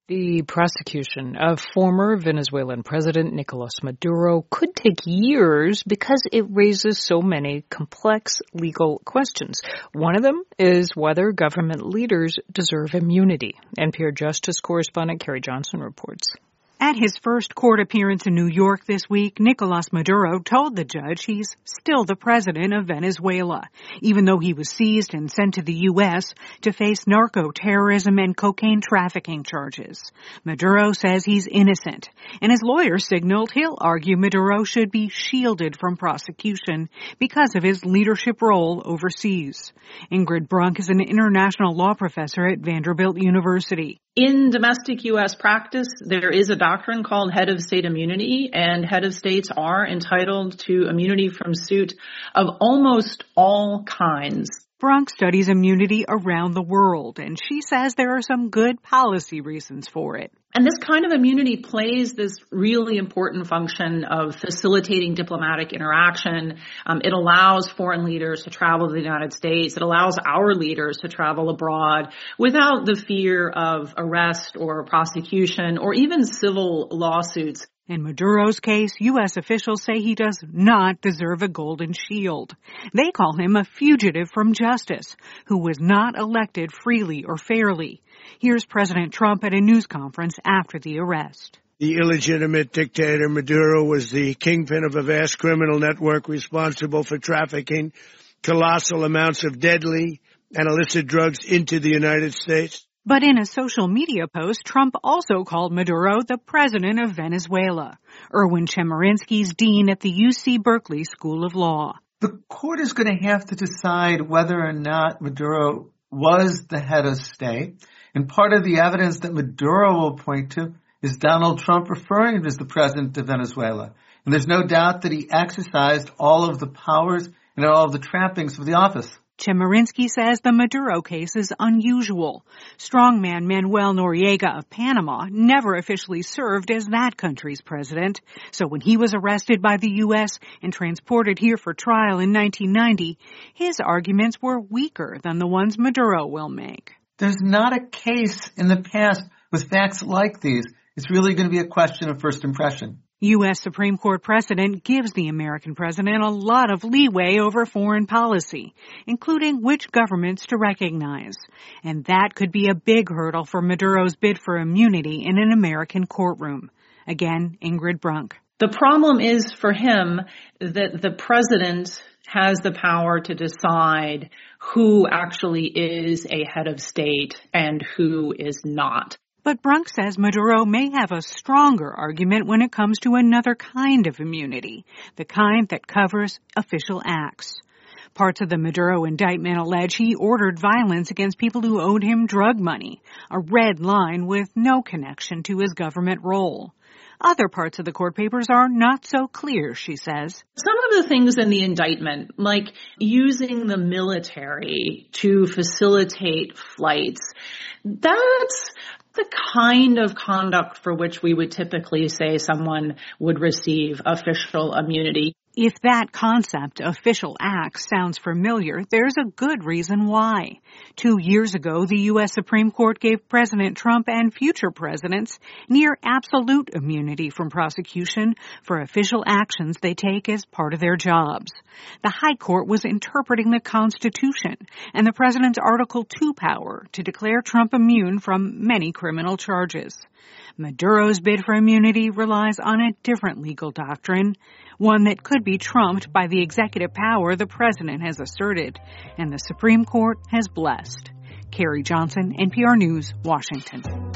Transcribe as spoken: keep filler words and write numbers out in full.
The prosecution of former Venezuelan President Nicolas Maduro could take years because it raises so many complex legal questions. One of them is whether government leaders deserve immunity. N P R Justice correspondent Carrie Johnson reports. At his first court appearance in New York this week, Nicolas Maduro told the judge he's still the president of Venezuela, even though he was seized and sent to the U S to face narco-terrorism and cocaine trafficking charges. Maduro says he's innocent, and his lawyer signaled he'll argue Maduro should be shielded from prosecution because of his leadership role overseas. Ingrid Brunk is an international law professor at Vanderbilt University. In domestic U S practice, there is a doctrine called head of state immunity, and head of states are entitled to immunity from suit of almost all kinds. Brunk studies immunity around the world, and she says there are some good policy reasons for it. And this kind of immunity plays this really important function of facilitating diplomatic interaction. Um, it allows foreign leaders to travel to the United States. It allows our leaders to travel abroad without the fear of arrest or prosecution or even civil lawsuits. In Maduro's case, U S officials say he does not deserve a golden shield. They call him a fugitive from justice who was not elected freely or fairly. Here's President Trump at a news conference after the arrest. The illegitimate dictator Maduro was the kingpin of a vast criminal network responsible for trafficking colossal amounts of deadly and illicit drugs into the United States. But in a social media post, Trump also called Maduro the president of Venezuela. Erwin Chemerinsky's dean at the U C Berkeley School of Law. The court is going to have to decide whether or not Maduro was the head of state. And part of the evidence that Maduro will point to is Donald Trump referring to him as the president of Venezuela. And there's no doubt that he exercised all of the powers and all of the trappings of the office. Chemerinsky says the Maduro case is unusual. Strongman Manuel Noriega of Panama never officially served as that country's president. So when he was arrested by the U S and transported here for trial in nineteen ninety, his arguments were weaker than the ones Maduro will make. There's not a case in the past with facts like these. It's really going to be a question of first impression. U S Supreme Court precedent gives the American president a lot of leeway over foreign policy, including which governments to recognize. And that could be a big hurdle for Maduro's bid for immunity in an American courtroom. Again, Ingrid Brunk. The problem is for him that the president has the power to decide who actually is a head of state and who is not. But Brunk says Maduro may have a stronger argument when it comes to another kind of immunity, the kind that covers official acts. Parts of the Maduro indictment allege he ordered violence against people who owed him drug money, a red line with no connection to his government role. Other parts of the court papers are not so clear, she says. Some of the things in the indictment, like using the military to facilitate flights, that's the kind of conduct for which we would typically say someone would receive official immunity. If that concept, official acts, sounds familiar, there's a good reason why. Two years ago, the U S Supreme Court gave President Trump and future presidents near absolute immunity from prosecution for official actions they take as part of their jobs. The High Court was interpreting the Constitution and the president's Article two power to declare Trump immune from many criminal charges. Maduro's bid for immunity relies on a different legal doctrine, one that could be trumped by the executive power the president has asserted and the Supreme Court has blessed. Carrie Johnson, N P R News, Washington.